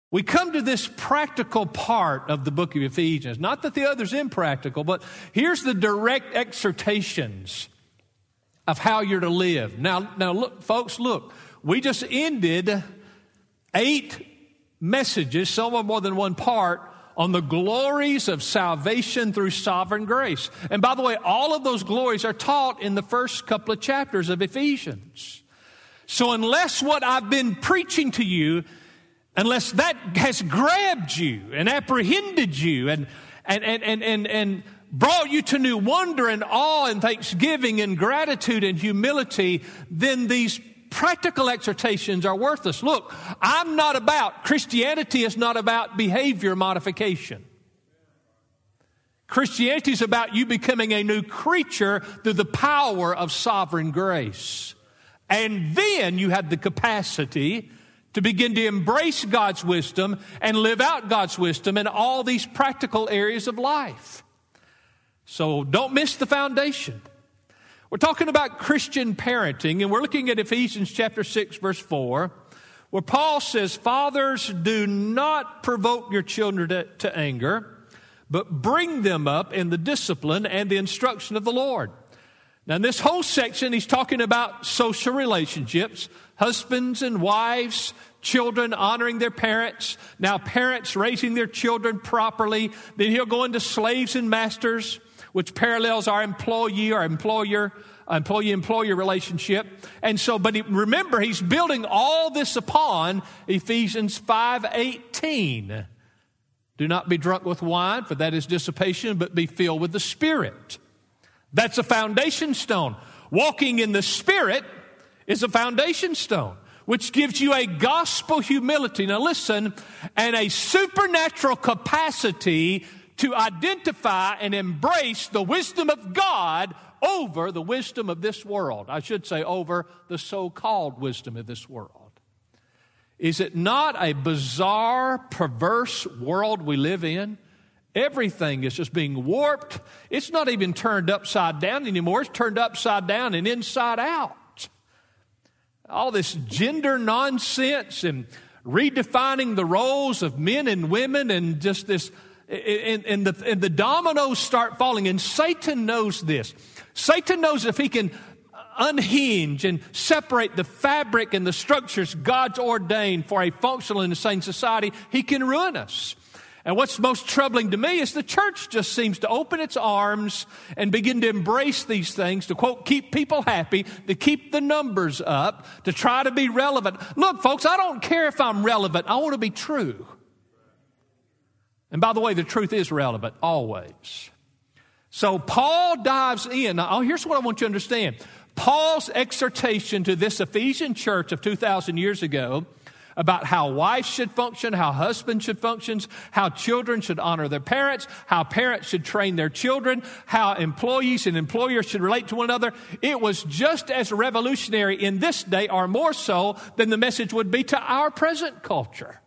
we come to this practical part of the book of Ephesians. Not that the other's impractical, but here's the direct exhortations of how you're to live. Now look, folks, look. We just ended 8 messages, some are more than one part, on the glories of salvation through sovereign grace. And by the way, all of those glories are taught in the first couple of chapters of Ephesians. So unless what I've been preaching to you, unless that has grabbed you and apprehended you and brought you to new wonder and awe and thanksgiving and gratitude and humility, then these practical exhortations are worthless. Look, Christianity is not about behavior modification. Christianity is about you becoming a new creature through the power of sovereign grace. And then you have the capacity to begin to embrace God's wisdom and live out God's wisdom in all these practical areas of life. So don't miss the foundation. We're talking about Christian parenting, and we're looking at Ephesians chapter 6, verse 4, where Paul says, "Fathers, do not provoke your children to anger, but bring them up in the discipline and the instruction of the Lord." Now, in this whole section, he's talking about social relationships, husbands and wives, children honoring their parents, now parents raising their children properly. Then he'll go into slaves and masters, which parallels our employee-employer relationship. And so, remember, he's building all this upon Ephesians 5:18. Do not be drunk with wine, for that is dissipation, but be filled with the Spirit. That's a foundation stone. Walking in the Spirit is a foundation stone, which gives you a gospel humility. Now listen, and a supernatural capacity to identify and embrace the wisdom of God over the wisdom of this world. I should say over the so-called wisdom of this world. Is it not a bizarre, perverse world we live in? Everything is just being warped. It's not even turned upside down anymore. It's turned upside down and inside out. All this gender nonsense and redefining the roles of men and women and just this, and the dominoes start falling. And Satan knows this. Satan knows if he can unhinge and separate the fabric and the structures God's ordained for a functional and sane society, he can ruin us. And what's most troubling to me is the church just seems to open its arms and begin to embrace these things, to, quote, keep people happy, to keep the numbers up, to try to be relevant. Look, folks, I don't care if I'm relevant. I want to be true. And by the way, the truth is relevant always. So Paul dives in. Now, here's what I want you to understand. Paul's exhortation to this Ephesian church of 2,000 years ago about how wives should function, how husbands should function, how children should honor their parents, how parents should train their children, how employees and employers should relate to one another. It was just as revolutionary in this day, or more so, than the message would be to our present culture.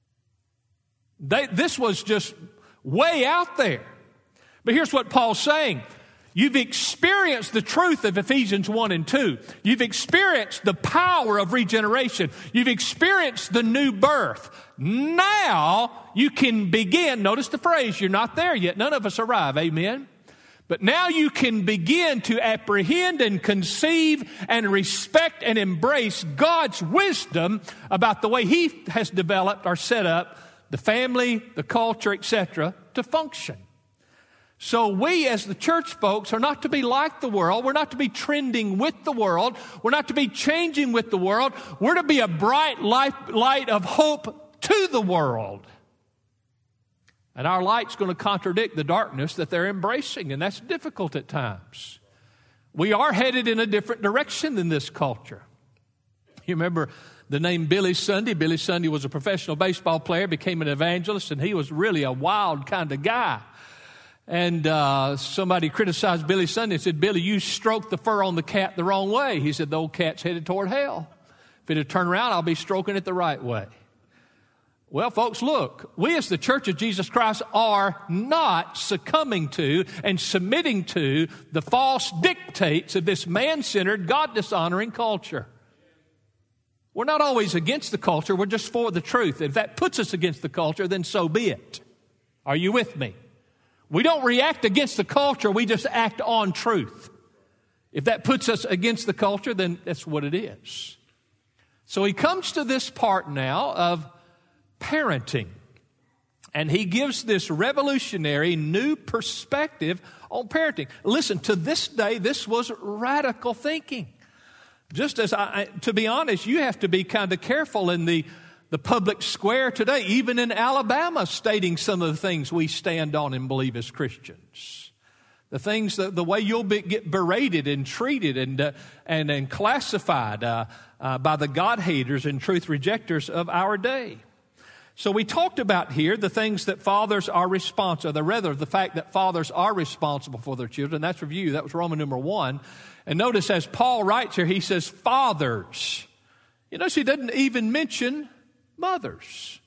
This was just way out there. But here's what Paul's saying. You've experienced the truth of Ephesians 1 and 2. You've experienced the power of regeneration. You've experienced the new birth. Now you can begin, notice the phrase, you're not there yet. None of us arrive, amen? But now you can begin to apprehend and conceive and respect and embrace God's wisdom about the way He has developed or set up the family, the culture, etc., to function. So we as the church folks are not to be like the world. We're not to be trending with the world. We're not to be changing with the world. We're to be a bright light of hope to the world. And our light's going to contradict the darkness that they're embracing, and that's difficult at times. We are headed in a different direction than this culture. You remember the name Billy Sunday? Billy Sunday was a professional baseball player, became an evangelist, and he was really a wild kind of guy. And somebody criticized Billy Sunday and said, "Billy, you stroked the fur on the cat the wrong way." He said, "The old cat's headed toward hell. If it'd turn around, I'll be stroking it the right way." Well, folks, look, we as the Church of Jesus Christ are not succumbing to and submitting to the false dictates of this man-centered, God-dishonoring culture. We're not always against the culture. We're just for the truth. If that puts us against the culture, then so be it. Are you with me? We don't react against the culture. We just act on truth. If that puts us against the culture, then that's what it is. So he comes to this part now of parenting. And he gives this revolutionary new perspective on parenting. Listen, to this day, this was radical thinking. Just as to be honest, you have to be kind of careful in the public square today, even in Alabama, stating some of the things we stand on and believe as Christians. The things, the way you'll get berated and treated and classified by the God-haters and truth rejectors of our day. So we talked about here the things that fathers are responsible, the fact that fathers are responsible for their children. That's review. That was Roman numeral 1. And notice as Paul writes here, he says fathers. You notice he doesn't even mention mothers.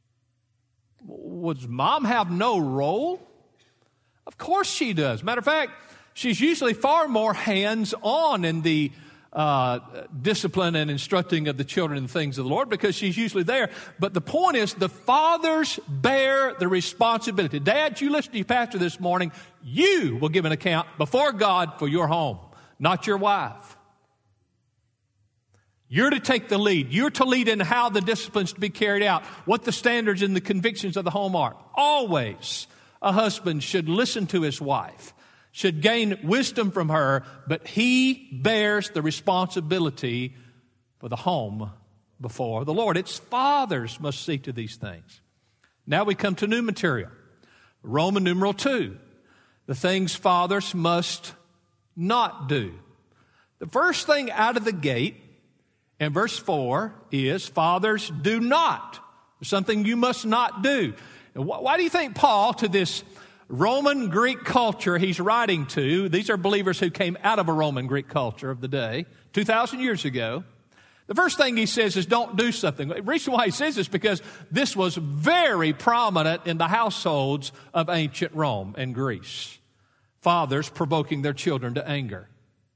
Does mom have no role? Of course she does. Matter of fact, she's usually far more hands-on in the discipline and instructing of the children in the things of the Lord because she's usually there. But the point is the fathers bear the responsibility. Dad, you listen to your pastor this morning. You will give an account before God for your home, not your wife. You're to take the lead. You're to lead in how the discipline's to be carried out, what the standards and the convictions of the home are. Always a husband should listen to his wife, should gain wisdom from her, but he bears the responsibility for the home before the Lord. It's fathers must see to these things. Now we come to new material. Roman numeral 2, the things fathers must not do. The first thing out of the gate in verse 4 is fathers do not. There's something you must not do. And why do you think Paul, to this Roman Greek culture he's writing to, these are believers who came out of a Roman Greek culture of the day, 2,000 years ago. The first thing he says is don't do something. The reason why he says this is because this was very prominent in the households of ancient Rome and Greece. Fathers provoking their children to anger.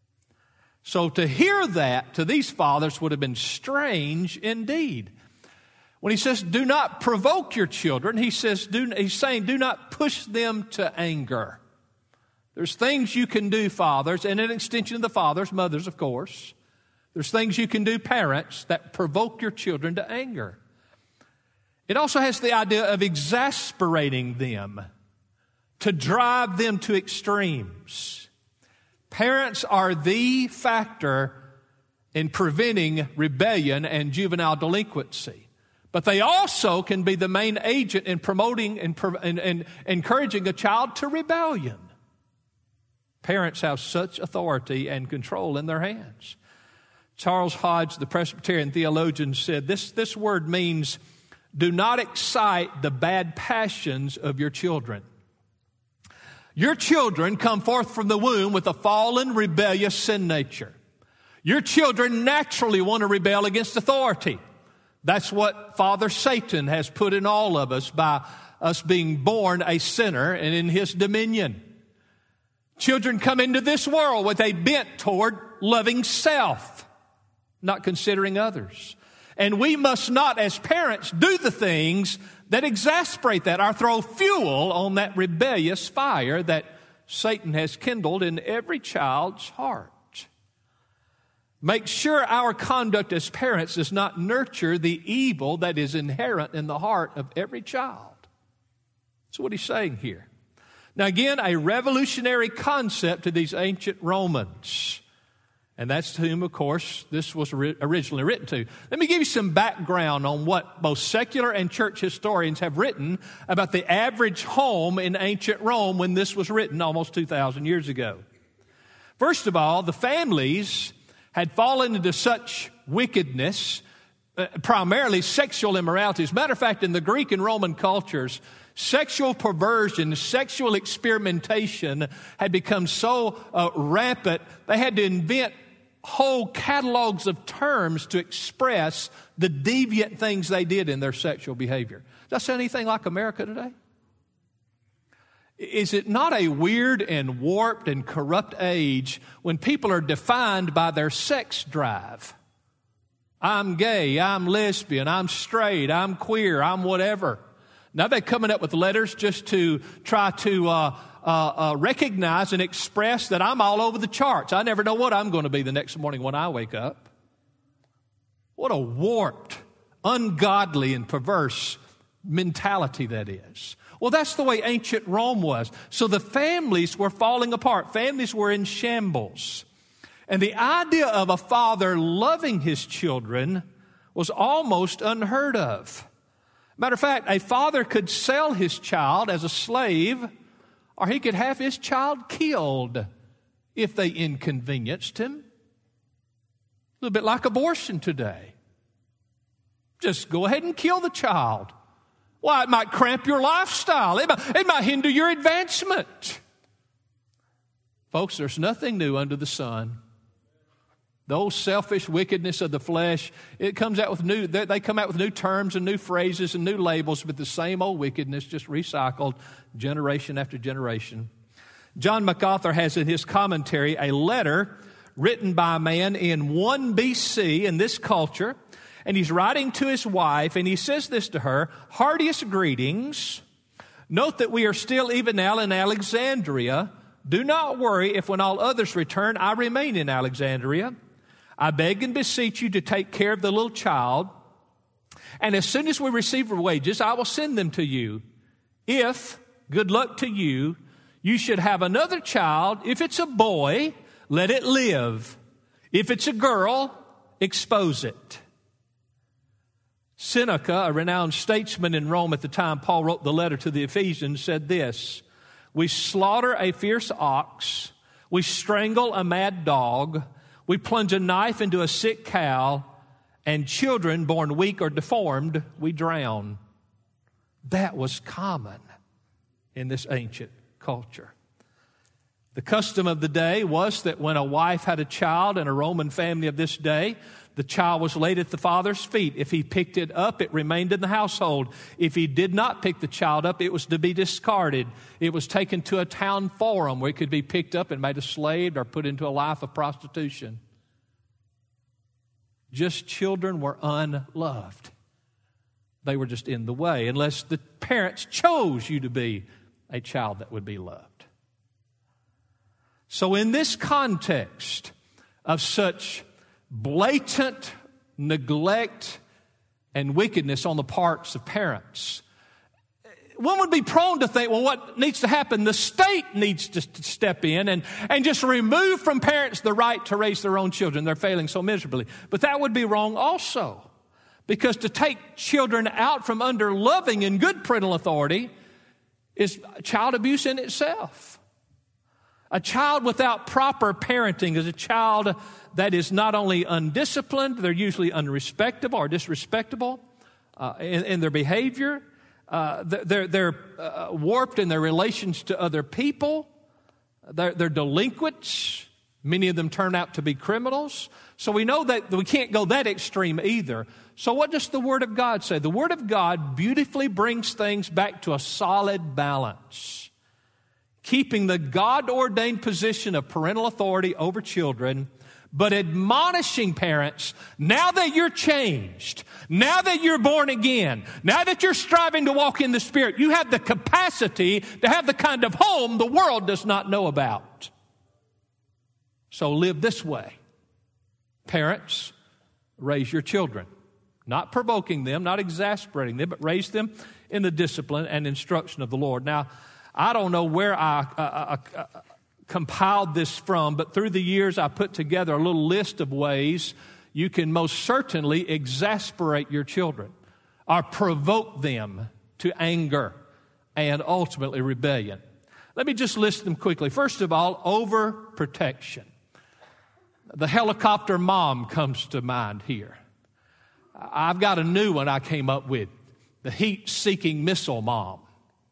So to hear that to these fathers would have been strange indeed. When he says, do not provoke your children, he's saying, do not push them to anger. There's things you can do, fathers, and an extension of the fathers, mothers, of course. There's things you can do, parents, that provoke your children to anger. It also has the idea of exasperating them, to drive them to extremes. Parents are the factor in preventing rebellion and juvenile delinquency. But they also can be the main agent in promoting and encouraging a child to rebellion. Parents have such authority and control in their hands. Charles Hodge, the Presbyterian theologian, said this word means do not excite the bad passions of your children. Your children come forth from the womb with a fallen, rebellious sin nature. Your children naturally want to rebel against authority. That's what Father Satan has put in all of us by us being born a sinner and in his dominion. Children come into this world with a bent toward loving self, not considering others. And we must not, as parents, do the things that exasperate that or throw fuel on that rebellious fire that Satan has kindled in every child's heart. Make sure our conduct as parents does not nurture the evil that is inherent in the heart of every child. That's what he's saying here. Now again, a revolutionary concept to these ancient Romans. And that's to whom, of course, this was originally written to. Let me give you some background on what both secular and church historians have written about the average home in ancient Rome when this was written almost 2,000 years ago. First of all, the families had fallen into such wickedness, primarily sexual immorality. As a matter of fact, in the Greek and Roman cultures, sexual perversion, sexual experimentation had become so rampant, they had to invent whole catalogs of terms to express the deviant things they did in their sexual behavior. Does that sound anything like America today? Is it not a weird and warped and corrupt age when people are defined by their sex drive? I'm gay, I'm lesbian, I'm straight, I'm queer, I'm whatever. Now they're coming up with letters just to try to recognize and express that I'm all over the charts. I never know what I'm going to be the next morning when I wake up. What a warped, ungodly, and perverse mentality that is. Well, that's the way ancient Rome was. So the families were falling apart. Families were in shambles. And the idea of a father loving his children was almost unheard of. Matter of fact, a father could sell his child as a slave, or he could have his child killed if they inconvenienced him. A little bit like abortion today. Just go ahead and kill the child. Why, it might cramp your lifestyle. It might hinder your advancement. Folks, there's nothing new under the sun. The old selfish wickedness of the flesh, it comes out with they come out with new terms and new phrases and new labels, but the same old wickedness just recycled generation after generation. John MacArthur has in his commentary a letter written by a man in 1 BC in this culture, and he's writing to his wife, and he says this to her: "Heartiest greetings. Note that we are still even now in Alexandria. Do not worry if when all others return, I remain in Alexandria. I beg and beseech you to take care of the little child, and as soon as we receive our wages, I will send them to you. If, good luck to you, you should have another child, if it's a boy, let it live. If it's a girl, expose it." Seneca, a renowned statesman in Rome at the time Paul wrote the letter to the Ephesians, said this: "We slaughter a fierce ox, we strangle a mad dog, we plunge a knife into a sick cow, and children born weak or deformed, we drown." That was common in this ancient culture. The custom of the day was that when a wife had a child in a Roman family of this day, the child was laid at the father's feet. If he picked it up, it remained in the household. If he did not pick the child up, it was to be discarded. It was taken to a town forum where it could be picked up and made a slave or put into a life of prostitution. Just children were unloved. They were just in the way unless the parents chose you to be a child that would be loved. So in this context of such blatant neglect and wickedness on the parts of parents, one would be prone to think, well, what needs to happen? The state needs to step in and just remove from parents the right to raise their own children. They're failing so miserably. But that would be wrong also, because to take children out from under loving and good parental authority is child abuse in itself. A child without proper parenting is a child that is not only undisciplined, they're usually unrespectable or disrespectable in their behavior. They're warped in their relations to other people. They're delinquents. Many of them turn out to be criminals. So we know that we can't go that extreme either. So what does the Word of God say? The Word of God beautifully brings things back to a solid balance, keeping the God-ordained position of parental authority over children, but admonishing parents, now that you're changed, now that you're born again, now that you're striving to walk in the Spirit, you have the capacity to have the kind of home the world does not know about. So live this way. Parents, raise your children, not provoking them, not exasperating them, but raise them in the discipline and instruction of the Lord. Now, I don't know where I compiled this from, but through the years I put together a little list of ways you can most certainly exasperate your children or provoke them to anger and ultimately rebellion. Let me just list them quickly. First of all, overprotection. The helicopter mom comes to mind here. I've got a new one I came up with, the heat-seeking missile mom.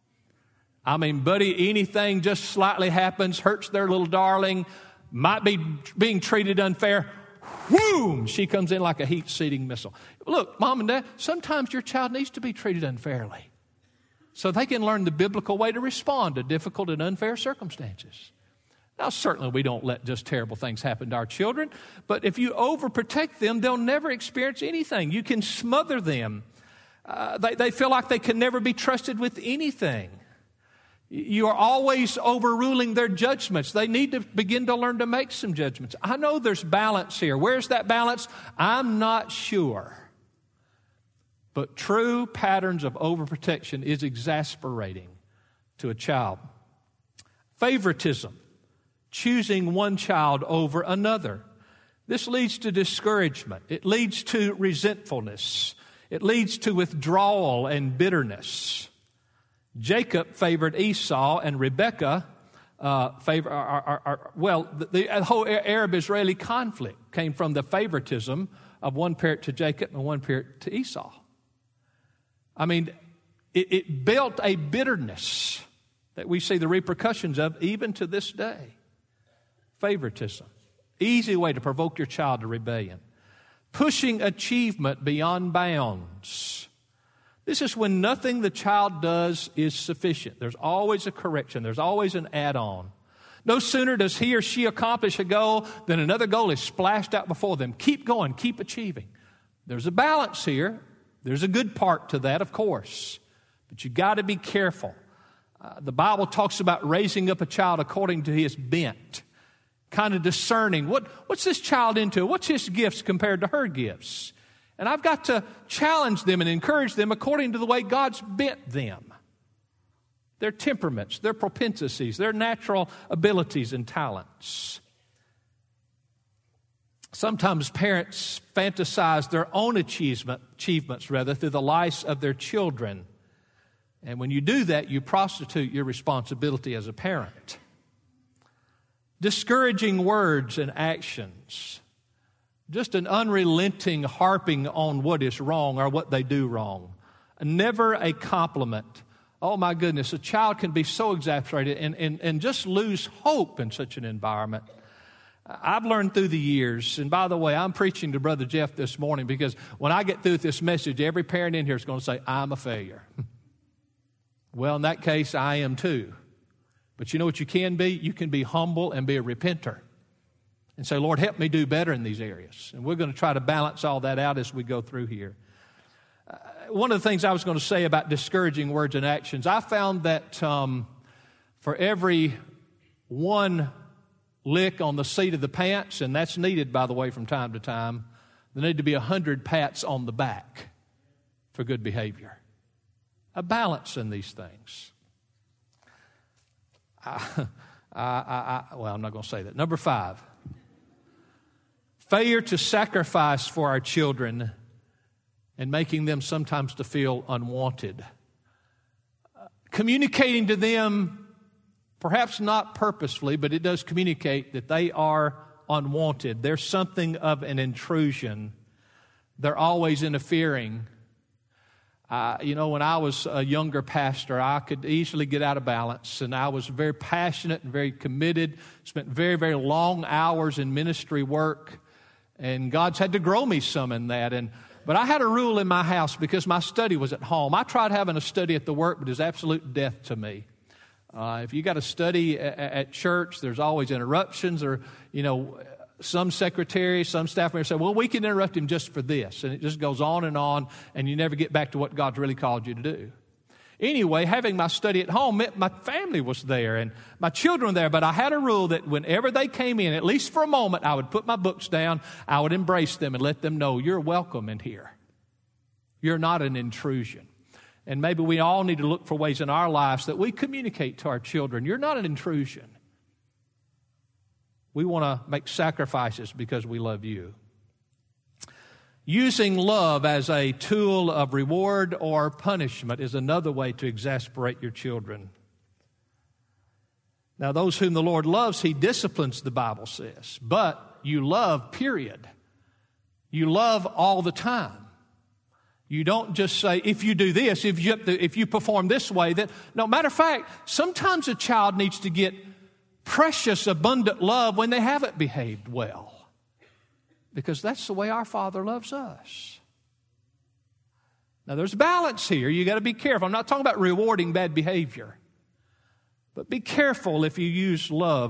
I mean, buddy, anything just slightly happens, hurts their little darling, might be being treated unfair, whoom, she comes in like a heat-seeking missile. Look, Mom and Dad, sometimes your child needs to be treated unfairly so they can learn the biblical way to respond to difficult and unfair circumstances. Now, certainly we don't let just terrible things happen to our children, but if you overprotect them, they'll never experience anything. You can smother them. They feel like they can never be trusted with anything. You are always overruling their judgments. They need to begin to learn to make some judgments. I know there's balance here. Where's that balance? I'm not sure. But true patterns of overprotection is exasperating to a child. Favoritism, choosing one child over another. This leads to discouragement. It leads to resentfulness. It leads to withdrawal and bitterness. Jacob favored Esau, and Rebekah the whole Arab-Israeli conflict came from the favoritism of one parent to Jacob and one parent to Esau. I mean, it built a bitterness that we see the repercussions of even to this day. Favoritism. Easy way to provoke your child to rebellion. Pushing achievement beyond bounds. This is when nothing the child does is sufficient. There's always a correction. There's always an add-on. No sooner does he or she accomplish a goal than another goal is splashed out before them. Keep going. Keep achieving. There's a balance here. There's a good part to that, of course. But you got to be careful. The Bible talks about raising up a child according to his bent. Kind of discerning. What's this child into? What's his gifts compared to her gifts? And I've got to challenge them and encourage them according to the way God's bent them. Their temperaments, their propensities, their natural abilities and talents. Sometimes parents fantasize their own achievements through the lives of their children. And when you do that, you prostitute your responsibility as a parent. Discouraging words and actions. Just an unrelenting harping on what is wrong or what they do wrong. Never a compliment. Oh my goodness, a child can be so exasperated and just lose hope in such an environment. I've learned through the years, and by the way, I'm preaching to Brother Jeff this morning because when I get through with this message, every parent in here is going to say, I'm a failure. Well, in that case, I am too. But you know what you can be? You can be humble and be a repenter. And say, Lord, help me do better in these areas. And we're going to try to balance all that out as we go through here. One of the things I was going to say about discouraging words and actions, I found that for every one lick on the seat of the pants, and that's needed, by the way, from time to time, there need to be 100 pats on the back for good behavior. A balance in these things. I'm not going to say that. Number 5. Failure to sacrifice for our children and making them sometimes to feel unwanted. Communicating to them, perhaps not purposefully, but it does communicate that they are unwanted. There's something of an intrusion. They're always interfering. When I was a younger pastor, I could easily get out of balance, and I was very passionate and very committed, spent very, very long hours in ministry work. And God's had to grow me some in that. But I had a rule in my house because my study was at home. I tried having a study at the work, but it's absolute death to me. If you got a study at church, there's always interruptions or, some secretary, some staff member say, well, we can interrupt him just for this. And it just goes on, and you never get back to what God's really called you to do. Anyway, having my study at home meant my family was there and my children were there, but I had a rule that whenever they came in, at least for a moment, I would put my books down, I would embrace them and let them know, you're welcome in here. You're not an intrusion. And maybe we all need to look for ways in our lives that we communicate to our children, you're not an intrusion. We want to make sacrifices because we love you. Using love as a tool of reward or punishment is another way to exasperate your children. Now, those whom the Lord loves, He disciplines, the Bible says. But you love, period. You love all the time. You don't just say, if you do this, if you perform this way, that. No, matter of fact, sometimes a child needs to get precious, abundant love when they haven't behaved well. Because that's the way our Father loves us. Now, there's balance here. You got to be careful. I'm not talking about rewarding bad behavior. But be careful if you use love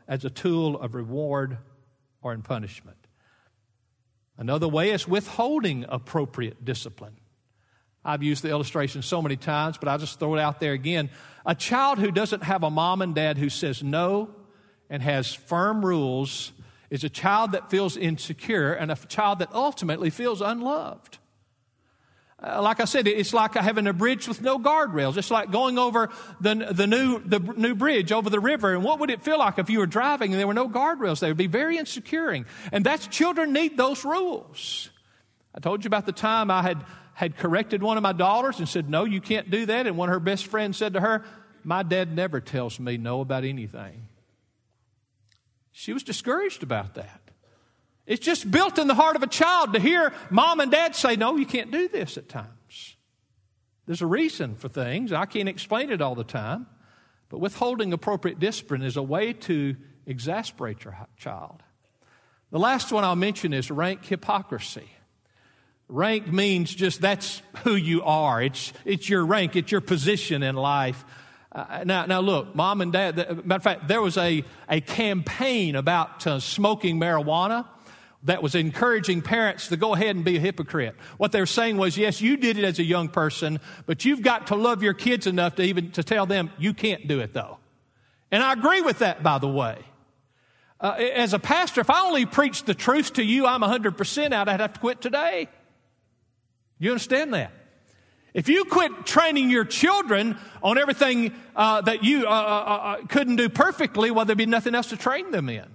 as a tool of reward or in punishment. Another way is withholding appropriate discipline. I've used the illustration so many times, but I'll just throw it out there again. A child who doesn't have a mom and dad who says no and has firm rules is a child that feels insecure and a child that ultimately feels unloved. Like I said, it's like having a bridge with no guardrails. It's like going over the new bridge over the river. And what would it feel like if you were driving and there were no guardrails? They would be very insecure. And children need those rules. I told you about the time I had corrected one of my daughters and said, no, you can't do that. And one of her best friends said to her, my dad never tells me no about anything. She was discouraged about that. It's just built in the heart of a child to hear mom and dad say, no, you can't do this at times. There's a reason for things. I can't explain it all the time. But withholding appropriate discipline is a way to exasperate your child. The last one I'll mention is rank hypocrisy. Rank means just that's who you are. It's your rank. It's your position in life. Now look, mom and dad, matter of fact, there was a campaign about smoking marijuana that was encouraging parents to go ahead and be a hypocrite. What they were saying was, yes, you did it as a young person, but you've got to love your kids enough to tell them you can't do it though. And I agree with that, by the way. As a pastor, if I only preached the truth to you, I'm 100% out, I'd have to quit today. You understand that? If you quit training your children on everything that you couldn't do perfectly, well, there'd be nothing else to train them in.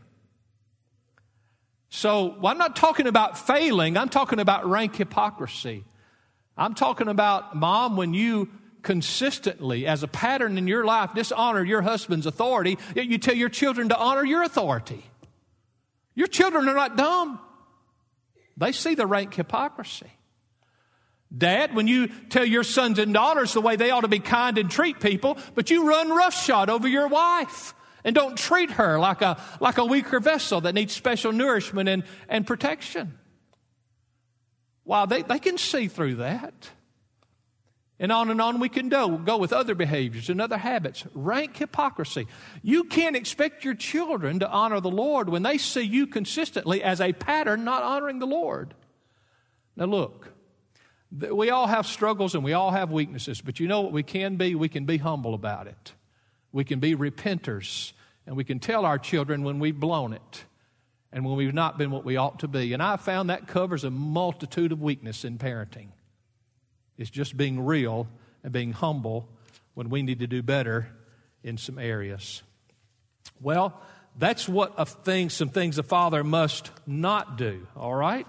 So I'm not talking about failing. I'm talking about rank hypocrisy. I'm talking about, Mom, when you consistently, as a pattern in your life, dishonor your husband's authority, yet you tell your children to honor your authority. Your children are not dumb. They see the rank hypocrisy. Dad, when you tell your sons and daughters the way they ought to be kind and treat people, but you run roughshod over your wife and don't treat her like a weaker vessel that needs special nourishment and protection. Wow, they can see through that. And on we can go with other behaviors and other habits. Rank hypocrisy. You can't expect your children to honor the Lord when they see you consistently as a pattern not honoring the Lord. Now look, we all have struggles and we all have weaknesses, but you know what we can be? We can be humble about it. We can be repenters, and we can tell our children when we've blown it and when we've not been what we ought to be. And I've found that covers a multitude of weakness in parenting. It's just being real and being humble when we need to do better in some areas. Well, that's what some things a father must not do, all right?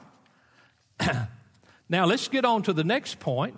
Now, let's get on to the next point.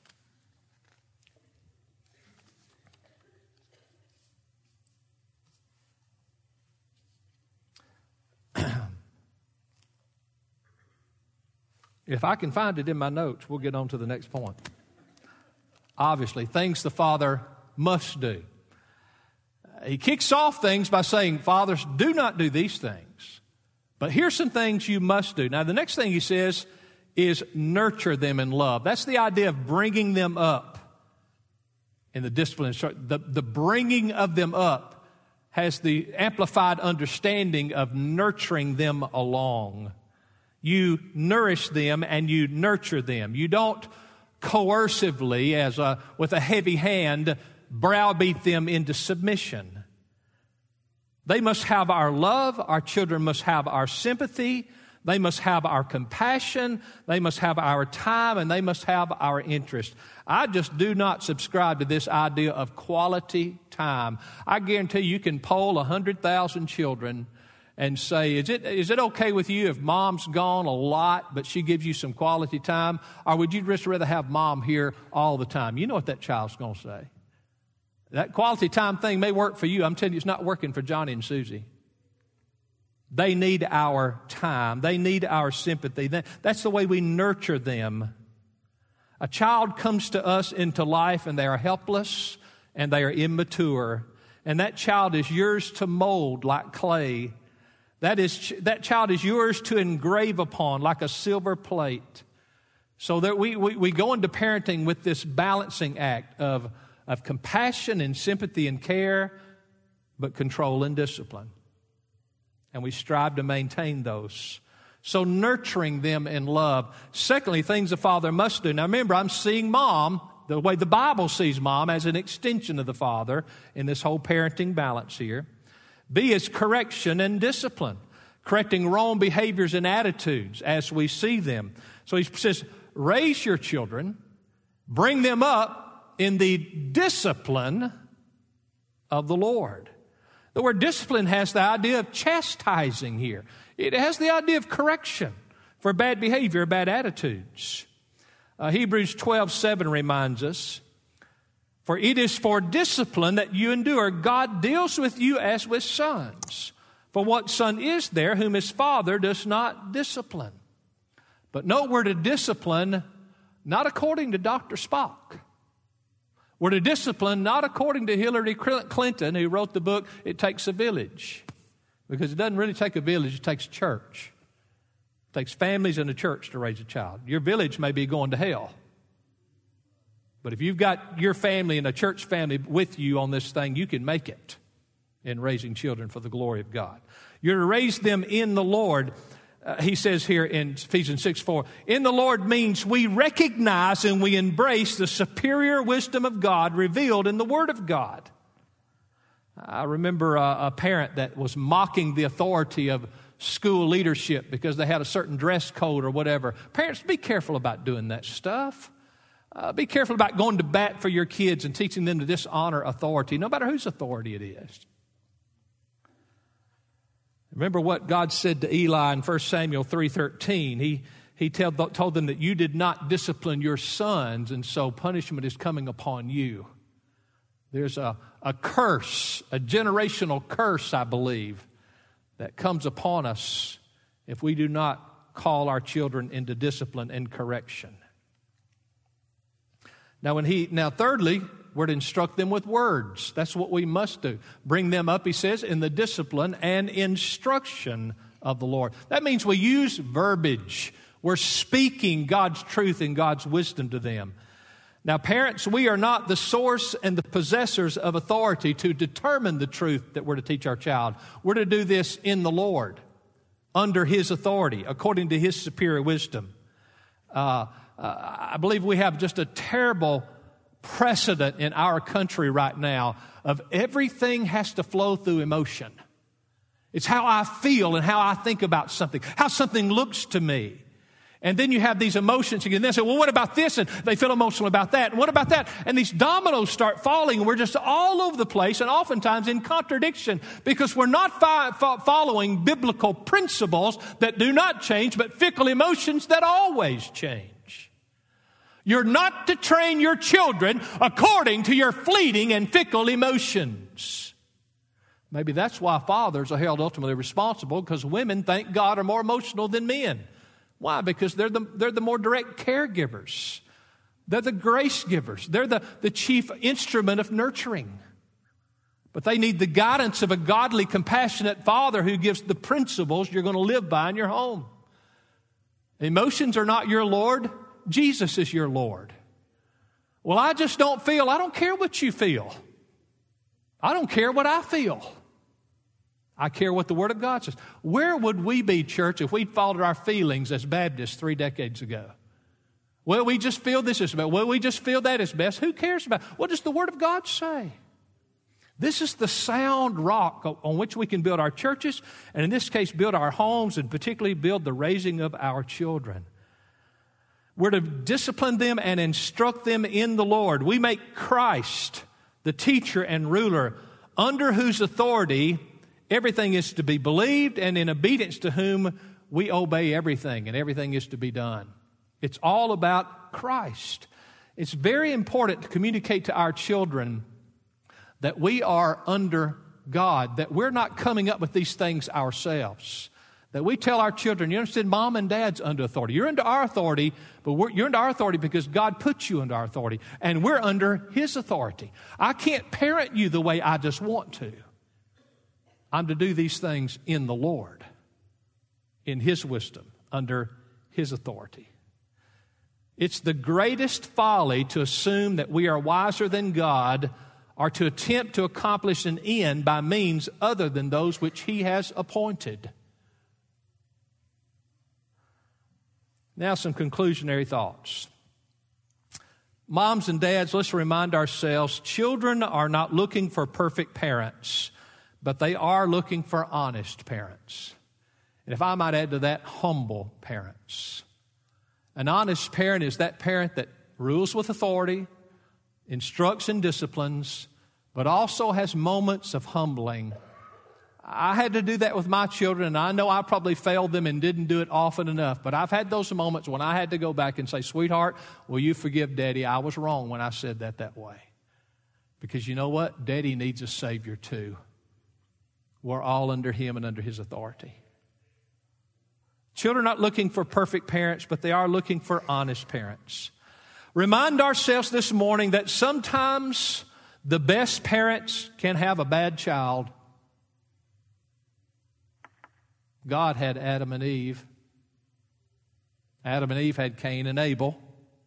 If I can find it in my notes, we'll get on to the next point. Obviously, things the father must do. He kicks off things by saying, fathers, do not do these things. But here's some things you must do. Now, the next thing he says is nurture them in love. That's the idea of bringing them up in the discipline. The bringing of them up has the amplified understanding of nurturing them along. You nourish them and you nurture them. You don't coercively, with a heavy hand, browbeat them into submission. They must have our love. Our children must have our sympathy. They must have our compassion. They must have our time, and they must have our interest. I just do not subscribe to this idea of quality time. I guarantee you can poll 100,000 children and say, is it okay with you if mom's gone a lot, but she gives you some quality time? Or would you just rather have mom here all the time? You know what that child's going to say. That quality time thing may work for you. I'm telling you, it's not working for Johnny and Susie. They need our time. They need our sympathy. That's the way we nurture them. A child comes to us into life and they are helpless and they are immature. And that child is yours to mold like clay. That child is yours to engrave upon like a silver plate. So that we go into parenting with this balancing act of compassion and sympathy and care, but control and discipline. and we strive to maintain those. So nurturing them in love. Secondly, things a father must do. Now remember, I'm seeing mom the way the Bible sees mom, as an extension of the father in this whole parenting balance here. B is correction and discipline. Correcting wrong behaviors and attitudes as we see them. So he says, raise your children, bring them up in the discipline of the Lord. The word discipline has the idea of chastising here. It has the idea of correction for bad behavior, bad attitudes. Hebrews 12:7 reminds us, for it is for discipline that you endure. God deals with you as with sons. For what son is there whom his father does not discipline? But note, we're to discipline not according to Dr. Spock. We're to discipline not according to Hillary Clinton, who wrote the book, It Takes a Village. Because it doesn't really take a village, it takes a church. It takes families and a church to raise a child. Your village may be going to hell. But if you've got your family and a church family with you on this thing, you can make it in raising children for the glory of God. You're to raise them in the Lord. He says here in Ephesians 6:4, in the Lord means we recognize and we embrace the superior wisdom of God revealed in the Word of God. I remember a parent that was mocking the authority of school leadership because they had a certain dress code or whatever. Parents, be careful about doing that stuff. Be careful about going to bat for your kids and teaching them to dishonor authority, no matter whose authority it is. Remember what God said to Eli in 1 Samuel 3:13. He told them that you did not discipline your sons, and so punishment is coming upon you. There's a curse, a generational curse, I believe, that comes upon us if we do not call our children into discipline and correction. Now thirdly, we're to instruct them with words. That's what we must do. Bring them up, he says, in the discipline and instruction of the Lord. That means we use verbiage. We're speaking God's truth and God's wisdom to them. Now, parents, we are not the source and the possessors of authority to determine the truth that we're to teach our child. We're to do this in the Lord, under His authority, according to His superior wisdom. I believe we have just a terrible precedent in our country right now of everything has to flow through emotion. It's how I feel and how I think about something, how something looks to me. And then you have these emotions again. They say, well, what about this? And they feel emotional about that. And what about that? And these dominoes start falling, and we're just all over the place and oftentimes in contradiction because we're not following biblical principles that do not change, but fickle emotions that always change. You're not to train your children according to your fleeting and fickle emotions. Maybe that's why fathers are held ultimately responsible, because women, thank God, are more emotional than men. Why? Because they're the more direct caregivers. They're the grace givers. They're the chief instrument of nurturing. But they need the guidance of a godly, compassionate father who gives the principles you're going to live by in your home. Emotions are not your Lord. Jesus is your Lord. Well, I just don't feel. I don't care what you feel. I don't care what I feel. I care what the Word of God says. Where would we be, church, if we'd followed our feelings as Baptists 3 decades ago? Well, we just feel this is best. Well, we just feel that is best. Who cares about it? What does the Word of God say? This is the sound rock on which we can build our churches, and in this case, build our homes, and particularly build the raising of our children. We're to discipline them and instruct them in the Lord. We make Christ the teacher and ruler, under whose authority everything is to be believed, and in obedience to whom we obey everything, and everything is to be done. It's all about Christ. It's very important to communicate to our children that we are under God, that we're not coming up with these things ourselves. That we tell our children, you understand, Mom and Dad's under authority. You're under our authority, but you're under our authority because God put you under our authority, and we're under His authority. I can't parent you the way I just want to. I'm to do these things in the Lord, in His wisdom, under His authority. It's the greatest folly to assume that we are wiser than God or to attempt to accomplish an end by means other than those which He has appointed. Now some conclusionary thoughts. Moms and dads, let's remind ourselves, children are not looking for perfect parents, but they are looking for honest parents. And if I might add to that, humble parents. An honest parent is that parent that rules with authority, instructs and disciplines, but also has moments of humbling. I had to do that with my children, and I know I probably failed them and didn't do it often enough, but I've had those moments when I had to go back and say, sweetheart, will you forgive Daddy? I was wrong when I said that way. Because you know what? Daddy needs a Savior too. We're all under Him and under His authority. Children are not looking for perfect parents, but they are looking for honest parents. Remind ourselves this morning that sometimes the best parents can have a bad child. God had Adam and Eve. Adam and Eve had Cain and Abel.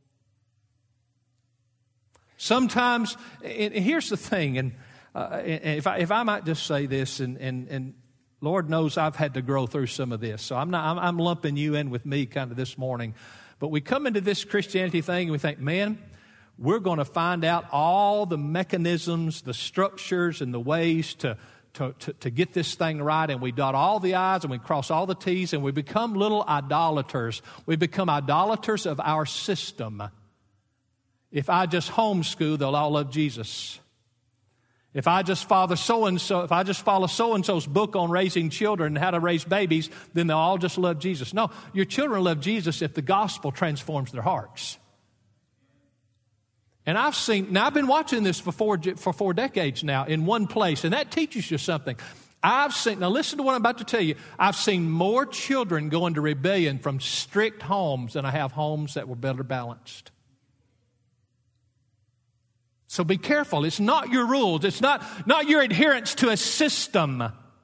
Sometimes, and here's the thing, and if I might just say this, and Lord knows I've had to grow through some of this, so I'm lumping you in with me kind of this morning. But we come into this Christianity thing and we think, man, we're going to find out all the mechanisms, the structures, and the ways to get this thing right, and we dot all the I's and we cross all the T's, and we become little idolaters. We become idolaters of our system. If I just homeschool, they'll all love Jesus. If I just follow so-and-so's book on raising children and how to raise babies, then they'll all just love Jesus. No, your children love Jesus if the gospel transforms their hearts. And I've been watching this for 4 decades now in one place, and that teaches you something. Now listen to what I'm about to tell you. I've seen more children go into rebellion from strict homes than I have homes that were better balanced. So be careful. It's not your rules. It's not your adherence to a system.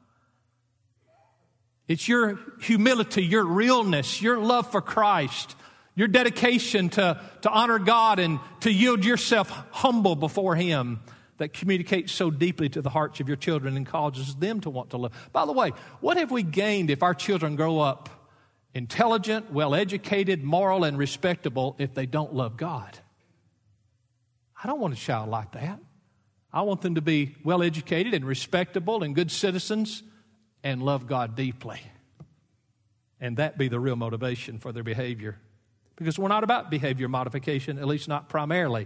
It's your humility, your realness, your love for Christ, your dedication to honor God and to yield yourself humble before Him that communicates so deeply to the hearts of your children and causes them to want to love. By the way, what have we gained if our children grow up intelligent, well-educated, moral, and respectable if they don't love God? I don't want a child like that. I want them to be well-educated and respectable and good citizens and love God deeply. And that be the real motivation for their behavior. Because we're not about behavior modification, at least not primarily.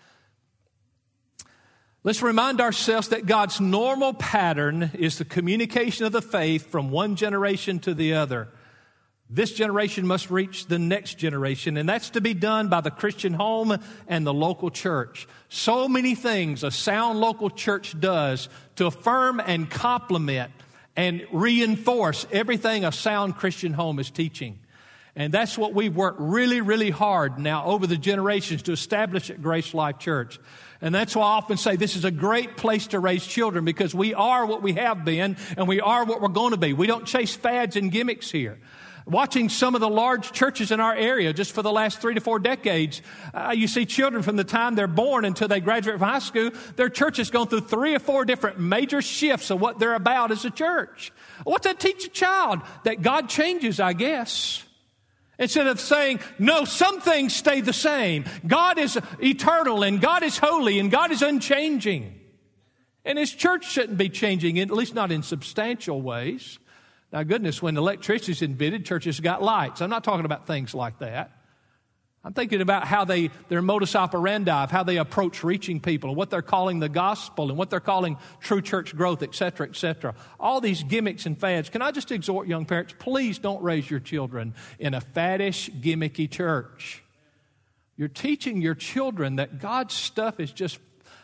Let's remind ourselves that God's normal pattern is the communication of the faith from one generation to the other. This generation must reach the next generation, and that's to be done by the Christian home and the local church. So many things a sound local church does to affirm and complement and reinforce everything a sound Christian home is teaching. And that's what we've worked really, really hard now over the generations to establish at Grace Life Church. And that's why I often say this is a great place to raise children, because we are what we have been and we are what we're going to be. We don't chase fads and gimmicks here. Watching some of the large churches in our area just for the last 3 to 4 decades, you see children from the time they're born until they graduate from high school, their church has gone through 3 or 4 different major shifts of what they're about as a church. What's that teach a child? That God changes, I guess. Instead of saying, no, some things stay the same. God is eternal and God is holy and God is unchanging. And His church shouldn't be changing, at least not in substantial ways. Now, goodness, when electricity's invented, churches got lights. I'm not talking about things like that. I'm thinking about how their modus operandi, of how they approach reaching people, and what they're calling the gospel, and what they're calling true church growth, et cetera, et cetera. All these gimmicks and fads. Can I just exhort young parents, please don't raise your children in a faddish, gimmicky church. You're teaching your children that God's stuff is just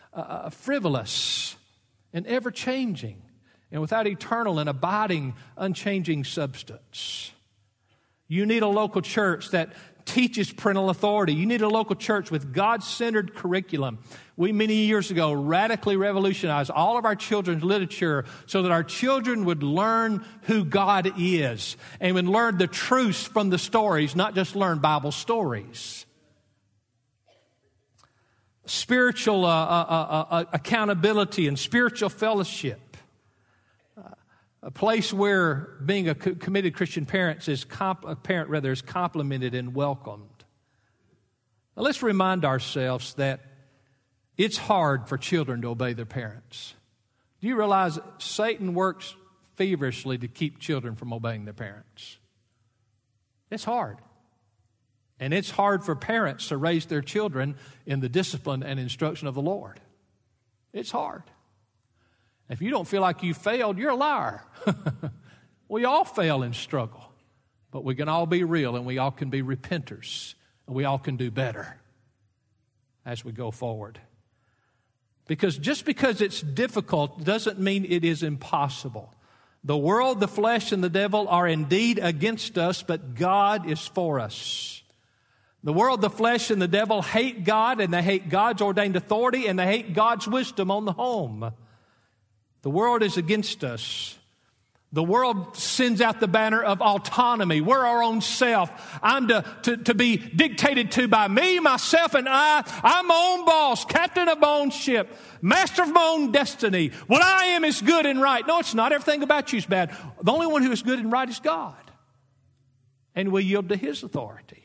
frivolous and ever-changing, and without eternal and abiding, unchanging substance. You need a local church that teaches parental authority. You need a local church with God-centered curriculum. We, many years ago, radically revolutionized all of our children's literature so that our children would learn who God is and would learn the truths from the stories, not just learn Bible stories. spiritual accountability and spiritual fellowship. A place where being a committed Christian parent is complimented and welcomed. Now let's remind ourselves that it's hard for children to obey their parents. Do you realize Satan works feverishly to keep children from obeying their parents? It's hard. And it's hard for parents to raise their children in the discipline and instruction of the Lord. It's hard. If you don't feel like you failed, you're a liar. We all fail and struggle. But we can all be real, and we all can be repenters. And we all can do better as we go forward. Because just because it's difficult doesn't mean it is impossible. The world, the flesh, and the devil are indeed against us, but God is for us. The world, the flesh, and the devil hate God, and they hate God's ordained authority, and they hate God's wisdom on the home. The world is against us. The world sends out the banner of autonomy. We're our own self. I'm to be dictated to by me, myself, and I. I'm my own boss, captain of my own ship, master of my own destiny. What I am is good and right. No, it's not. Everything about you is bad. The only one who is good and right is God. And we yield to His authority.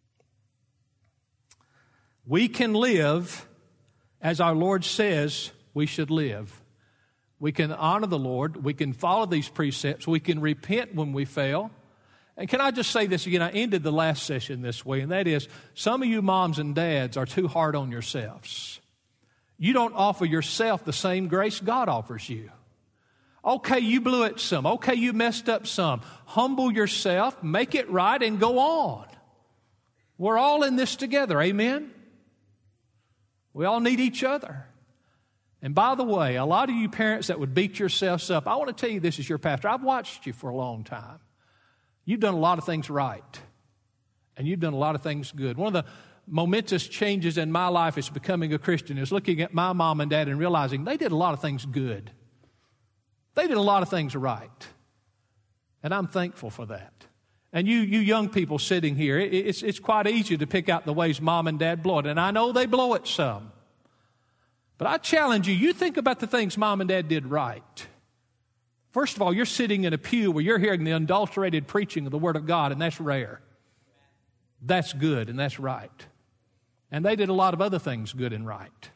We can live as our Lord says we should live. We can honor the Lord. We can follow these precepts. We can repent when we fail. And can I just say this again? I ended the last session this way, and that is, some of you moms and dads are too hard on yourselves. You don't offer yourself the same grace God offers you. Okay, you blew it some. Okay, you messed up some. Humble yourself, make it right, and go on. We're all in this together, amen? We all need each other. And by the way, a lot of you parents that would beat yourselves up, I want to tell you this as your pastor. I've watched you for a long time. You've done a lot of things right. And you've done a lot of things good. One of the momentous changes in my life as becoming a Christian is looking at my mom and dad and realizing they did a lot of things good. They did a lot of things right. And I'm thankful for that. And you young people sitting here, it's quite easy to pick out the ways mom and dad blow it. And I know they blow it some. But I challenge you, you think about the things mom and dad did right. First of all, you're sitting in a pew where you're hearing the unadulterated preaching of the Word of God, and that's rare. That's good, and that's right. And they did a lot of other things good and right.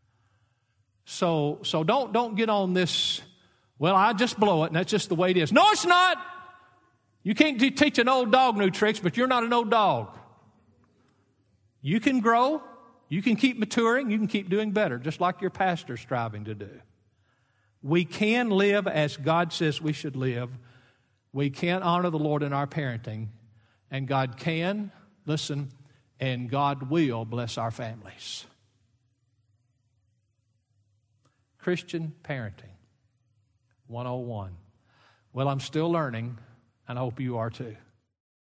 So don't get on this, well, I just blow it, and that's just the way it is. No, it's not. You can't teach an old dog new tricks, but you're not an old dog. You can grow. You can keep maturing. You can keep doing better, just like your pastor's striving to do. We can live as God says we should live. We can honor the Lord in our parenting. And God can, listen, and God will bless our families. Christian Parenting 101. Well, I'm still learning, and I hope you are too.